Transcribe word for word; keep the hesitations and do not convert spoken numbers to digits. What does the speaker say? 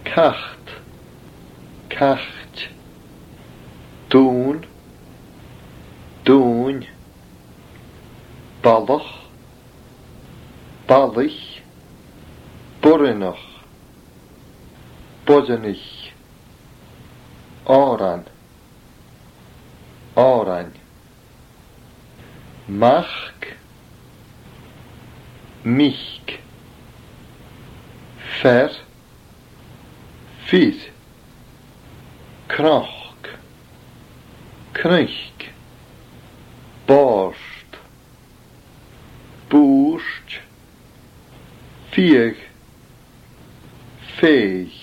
Cacht, cacht. Dún, dún. Ballach, ballich. Borinach, bodanich. Oran, oran. Machk, michk. Fer, fyr. Knoch, knich. Borst, boerst. Vier, feeg.